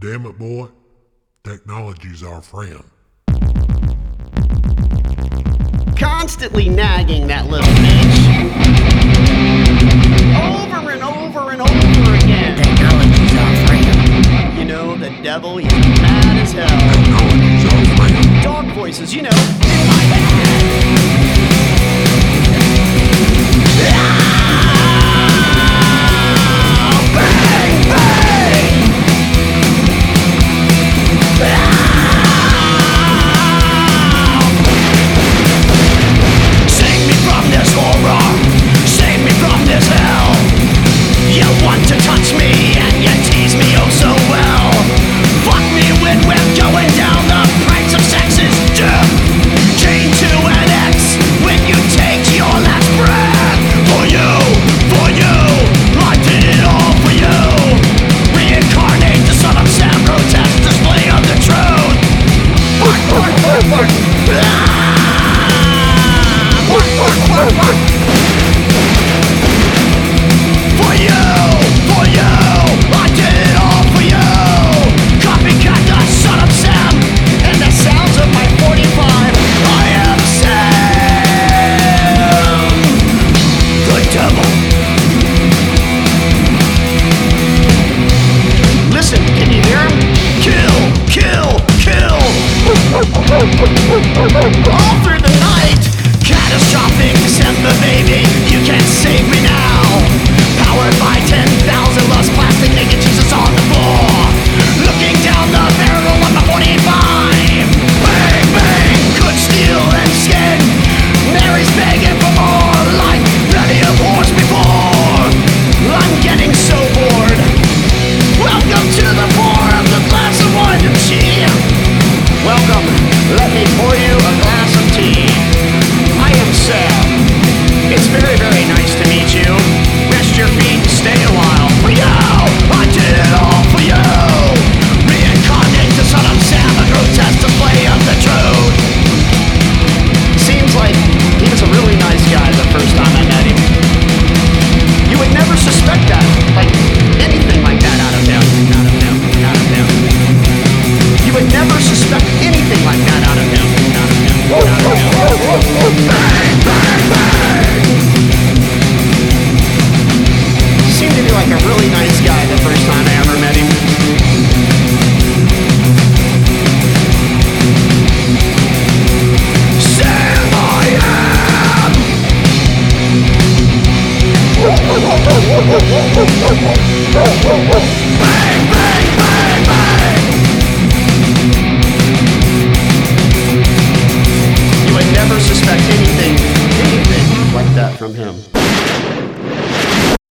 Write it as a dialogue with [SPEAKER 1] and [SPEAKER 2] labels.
[SPEAKER 1] Damn it, boy. Technology's our friend.
[SPEAKER 2] Constantly nagging that little bitch. Over and over and over again.
[SPEAKER 3] Technology's our friend.
[SPEAKER 2] You know, the devil, he's mad as hell.
[SPEAKER 1] Technology's our friend.
[SPEAKER 2] Dog voices, you know, in my head. All through the night, catastrophic December, baby, you can't save me now. Powered by 10,000 lost plastic naked Jesus on the floor, looking down the barrel of my 45. Bang, bang, good steel and skin. Mary's begging for more, like plenty of wars before. I'm getting so bored. Welcome to the bar of the glass of wine and tea. Welcome, let me pour you a glass of tea. I am Sam. It's very, very nice to meet you. Rest your feet and stay a while. For you, I did it all for you. Reincarnate the son of Sam, a grotesque display of the truth. Seems like he was a really nice guy the first time I met him. You would never suspect that, like anything like that out of him. You would never suspect anything like that out of him. Bang, bang, bang. Seemed to be like a really nice guy the first time I ever met him. Sam I am. Bang, bang, bang, bang. You would never suspect anything like that from him.